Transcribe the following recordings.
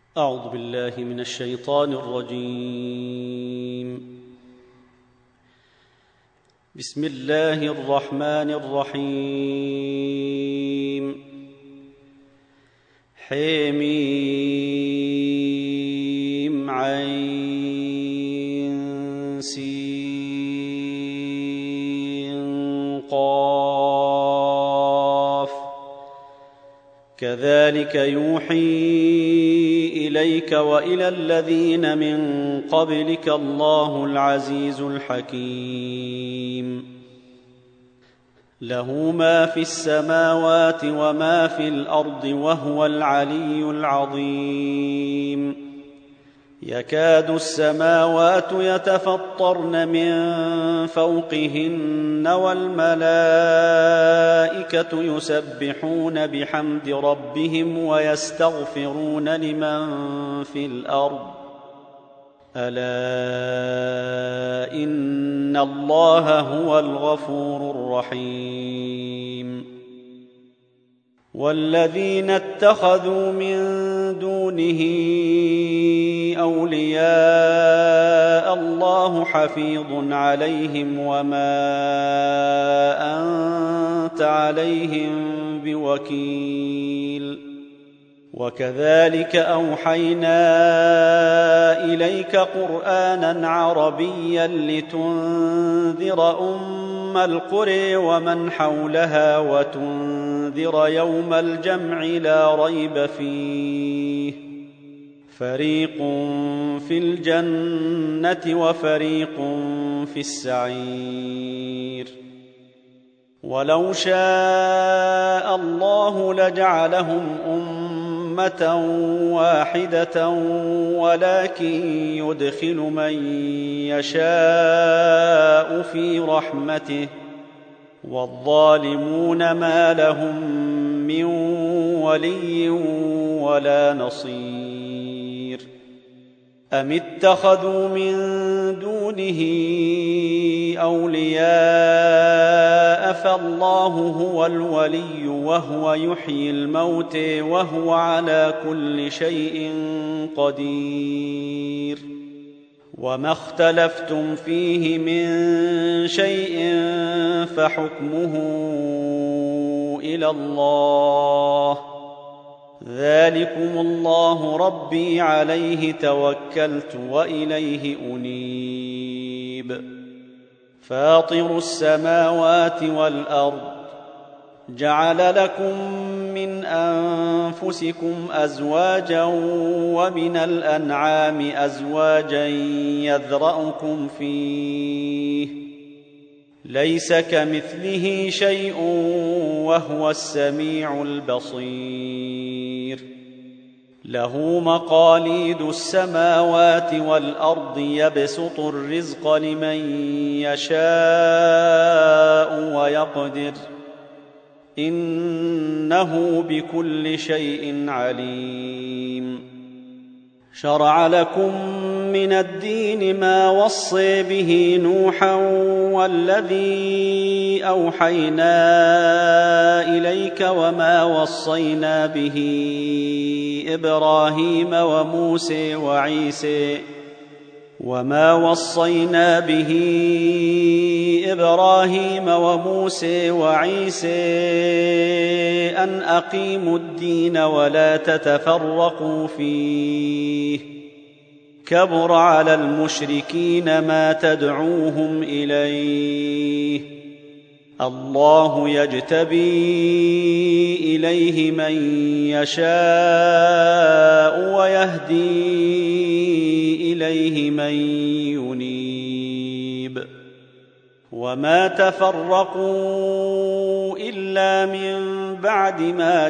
أعوذ بالله من الشيطان الرجيم. بسم الله الرحمن الرحيم. حميم عين سين قاف كذلك يوحي إليك وإلى الذين من قبلك الله العزيز الحكيم. له ما في السماوات وما في الأرض وهو العلي العظيم. يكاد السماوات يتفطرن من فوقهن والملائكة يسبحون بحمد ربهم ويستغفرون لمن في الأرض ألا إن الله هو الغفور الرحيم. والذين اتخذوا من دونه أولياء الله حفيظ عليهم وما أنت عليهم بوكيل. وكذلك أوحينا إليك قرآنا عربيا لتنذر أم القرى ومن حولها وتنذر يوم الجمع لا ريب فيه فريق في الجنة وفريق في السعير. ولو شاء الله لجعلهم أمة واحدة ولكن يدخل من يشاء في رحمته والظالمون ما لهم من ولي ولا نصير. أم اتخذوا من دونه أولياء فالله هو الولي وهو يحيي الموتى وهو على كل شيء قدير. وما اختلفتم فيه من شيء فحكمه إلى الله ذلكم الله ربي عليه توكلت وإليه أنيب. فاطر السماوات والأرض جعل لكم من أنفسكم أزواجا ومن الأنعام أزواجا يذرأكم فيه ليس كمثله شيء وهو السميع البصير. له مقاليد السماوات والأرض يبسط الرزق لمن يشاء ويقدر إنه بكل شيء عليم. شرع لكم من الدين ما وصى به نوحا والذي أوحينا إليك وما وصينا به إبراهيم وموسى وعيسى أن أقيموا الدين ولا تتفرقوا فيه كبر على المشركين ما تدعوهم إليه الله يجتبي إليه من يشاء ويهدي إليه من ينيب. وما تفرقوا إلا من بعد ما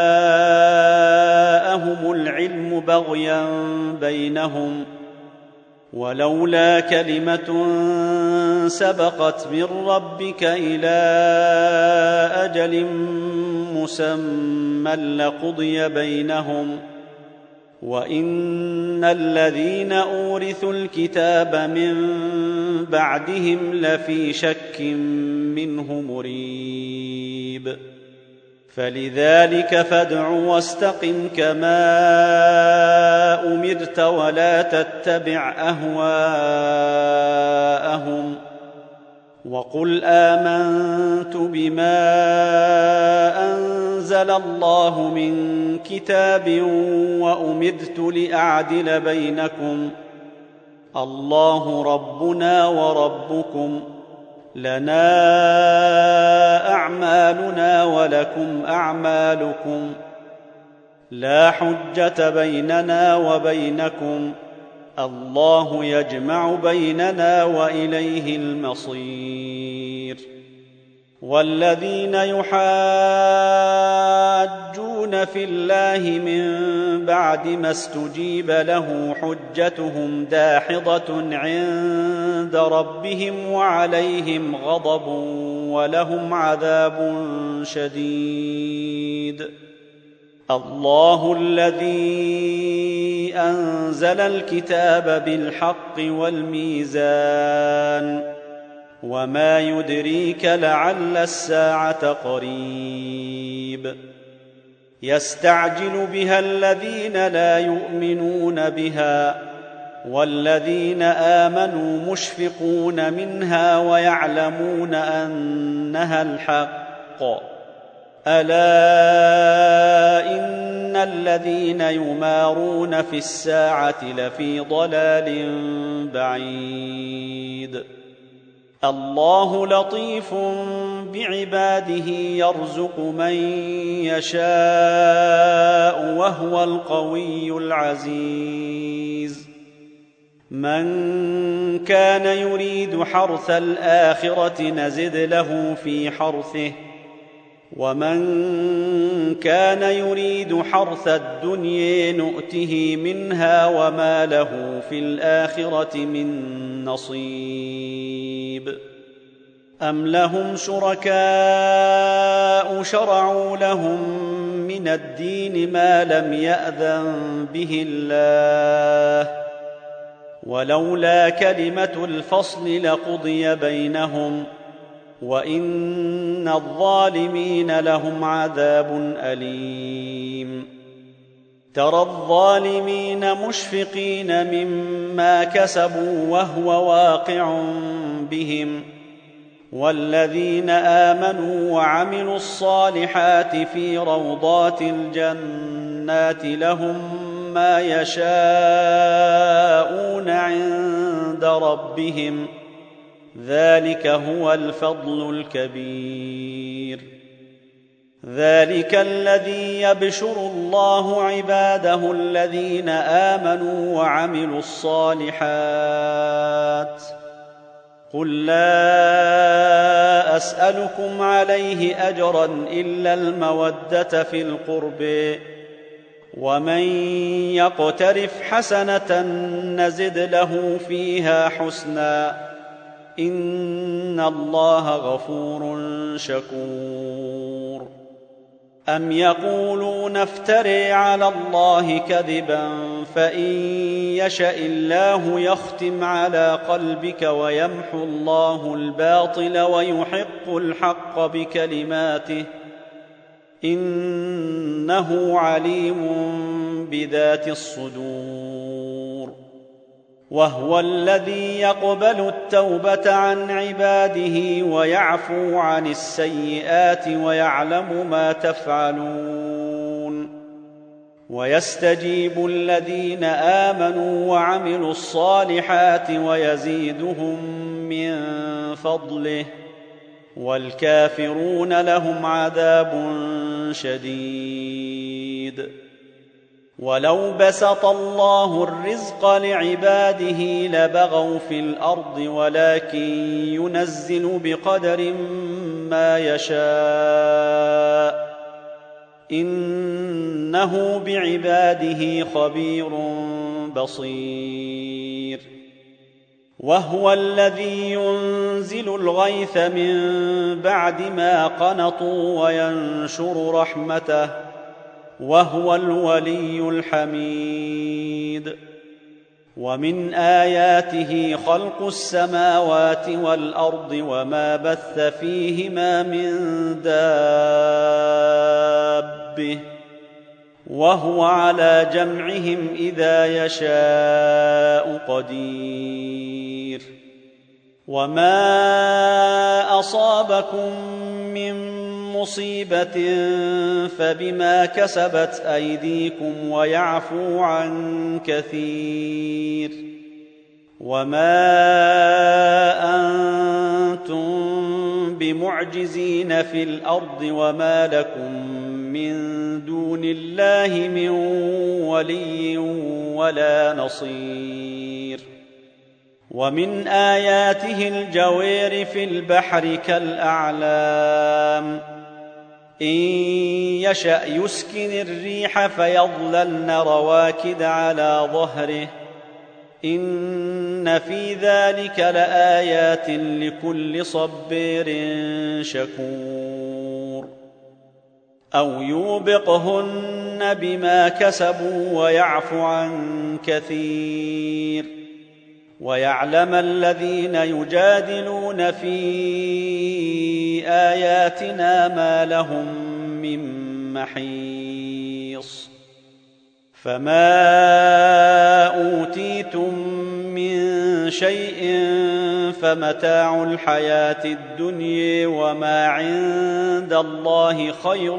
جاءهم العلم بغيا بينهم ولولا كلمة سبقت من ربك إلى أجل مسمى لقضي بينهم وإن الذين أورثوا الكتاب من بعدهم لفي شك منه مريب. فلذلك فادع واستقم كما أمرت ولا تتبع أهواءهم وقل آمنت بما أنزل الله من كتاب وأمرت لأعدل بينكم الله ربنا وربكم لنا أعمالنا ولكم أعمالكم لا حجة بيننا وبينكم الله يجمع بيننا وإليه المصير والذين يحاجون في الله من بعد ما استجيب له حجتهم داحضة عند ربهم وعليهم غضب ولهم عذاب شديد الله الذي أنزل الكتاب بالحق والميزان وما يدريك لعل الساعة قريب يستعجل بها الذين لا يؤمنون بها والذين آمنوا مشفقون منها ويعلمون أنها الحق ألا إن الذين يمارون في الساعة لفي ضلال بعيد الله لطيف بعباده يرزق من يشاء وهو القوي العزيز من كان يريد حرث الآخرة نزد له في حرثه ومن كان يريد حرث الدنيا نؤته منها وما له في الآخرة من نصيب أم لهم شركاء شرعوا لهم من الدين ما لم يأذن به الله ولولا كلمة الفصل لقضي بينهم وإن الظالمين لهم عذاب أليم ترى الظالمين مشفقين مما كسبوا وهو واقع بهم والذين آمنوا وعملوا الصالحات في روضات الجنات لهم ما يشاءون عند ربهم ذلك هو الفضل الكبير ذلك الذي يبشر الله عباده الذين آمنوا وعملوا الصالحات قل لا أسألكم عليه أجرا إلا المودة في القرب ومن يقترف حسنة نزد له فيها حسنا إن الله غفور شكور أم يقولون افتري على الله كذبا فإن يشأ الله يختم على قلبك ويمحو الله الباطل ويحق الحق بكلماته إنه عليم بذات الصدور وهو الذي يقبل التوبة عن عباده ويعفو عن السيئات ويعلم ما تفعلون ويستجيب الذين آمنوا وعملوا الصالحات ويزيدهم من فضله والكافرون لهم عذاب شديد ولو بسط الله الرزق لعباده لبغوا في الأرض ولكن ينزل بقدر ما يشاء إنه بعباده خبير بصير وهو الذي ينزل الغيث من بعد ما قنطوا وينشر رحمته وهو الولي الحميد ومن آياته خلق السماوات والأرض وما بث فيهما من دابة وهو على جمعهم إذا يشاء قدير وما أصابكم من مصيبة فبما كسبت أيديكم ويعفو عن كثير وما أنتم بمعجزين في الأرض وما لكم من دون الله من ولي ولا نصير ومن آياته الجوير في البحر كالأعلام إن يشأ يسكن الريح فيظللن رواكد على ظهره إن في ذلك لآيات لكل صبير شكور أو يوبقهن بما كسبوا ويعفو عن كثير ويعلم الذين يجادلون في آياتنا ما لهم من محيص فما أوتيتم من شيء فمتاع الحياة الدنيا وما عند الله خير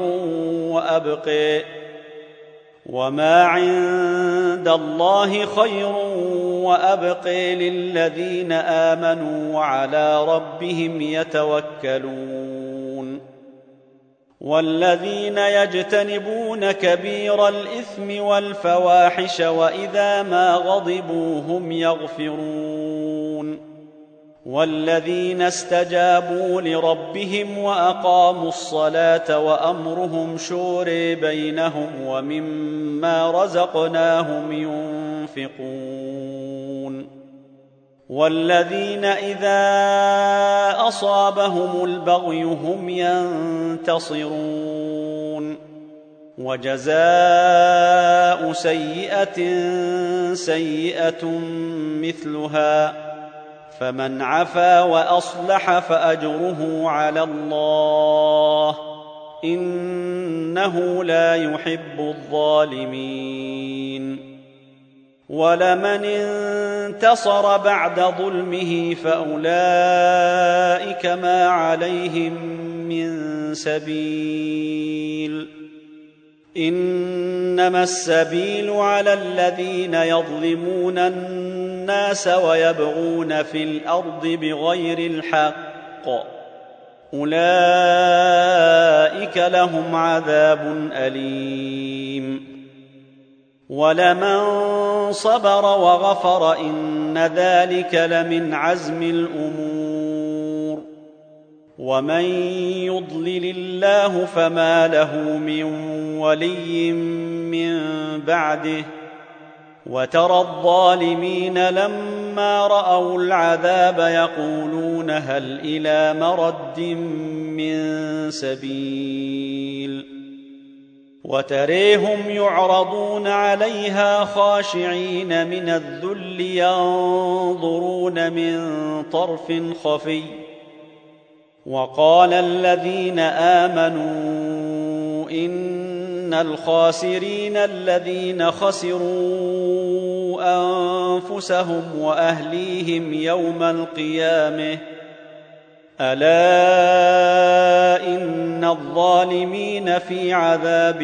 وأبقى للذين آمنوا وعلى ربهم يتوكلون والذين يجتنبون كبير الإثم والفواحش وإذا ما غضبوا هم يغفرون والذين استجابوا لربهم وأقاموا الصلاة وأمرهم شورى بينهم ومما رزقناهم ينفقون والذين إذا أصابهم البغي هم ينتصرون وجزاء سيئة سيئة مثلها فمن عفا وأصلح فأجره على الله إنه لا يحب الظالمين ولمن انتصر بعد ظلمه فأولئك ما عليهم من سبيل إنما السبيل على الذين يظلمون الناس ويبغون في الأرض بغير الحق أولئك لهم عذاب أليم ولمن صبر وغفر إن ذلك لمن عزم الأمور ومن يضلل الله فما له من ولي من بعده وترى الظالمين لما رأوا العذاب يقولون هل إلى مرد من سبيل وتريهم يعرضون عليها خاشعين من الذل ينظرون من طرف خفي وقال الذين آمنوا إن الخاسرين الذين خسروا أنفسهم وأهليهم يوم القيامة ألا إن الظالمين في عذاب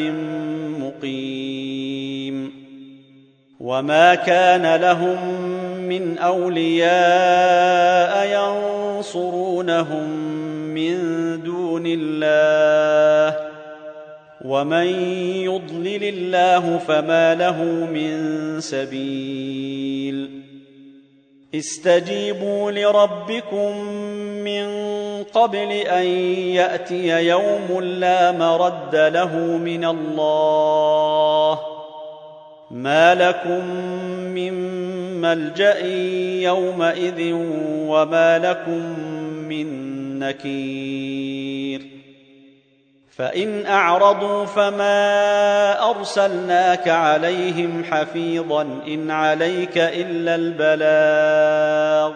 مقيم وما كان لهم من أولياء ينصرونهم من دون الله ومن يضلل الله فما له من سبيل استجيبوا لربكم من قبل أن يأتي يوم لا مرد له من الله ما لكم من ملجأ يومئذ وما لكم من نكير فإن أعرضوا فما أرسلناك عليهم حفيظا إن عليك إلا البلاغ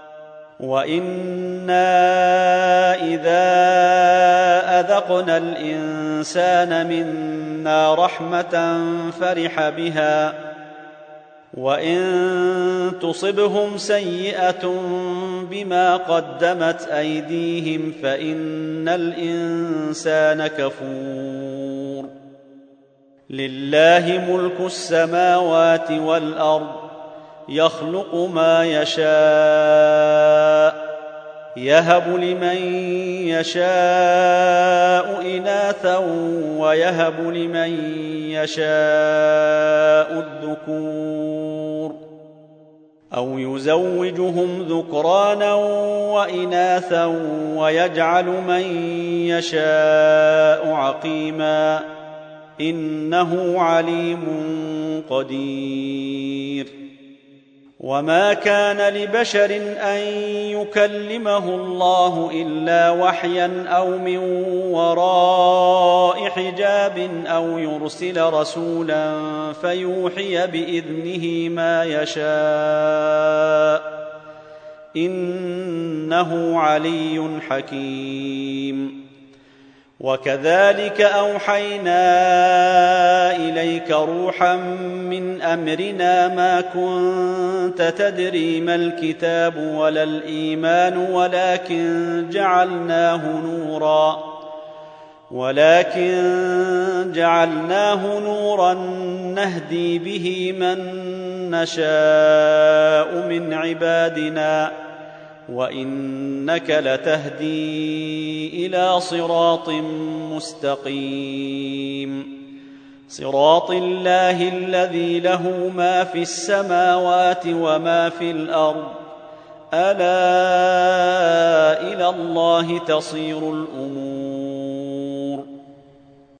وإنا إذا أذقنا الإنسان منا رحمة فرح بها وإن تصبهم سيئة بما قدمت أيديهم فإن الإنسان كفور لله ملك السماوات والأرض يخلق ما يشاء يهب لمن يشاء إناثا ويهب لمن يشاء الذكور أو يزوجهم ذكرانا وإناثا ويجعل من يشاء عقيما إنه عليم قدير وما كان لبشر أن يكلمه الله إلا وحيا أو من وراء حجاب أو يرسل رسولا فيوحي بإذنه ما يشاء إنه علي حكيم وكذلك أوحينا إليك روحا من أمرنا ما كنت تدري ما الكتاب ولا الإيمان ولكن جعلناه نورا نهدي به من نشاء من عبادنا وإنك لتهدي إلى صراط مستقيم صراط الله الذي له ما في السماوات وما في الأرض ألا إلى الله تصير الأمور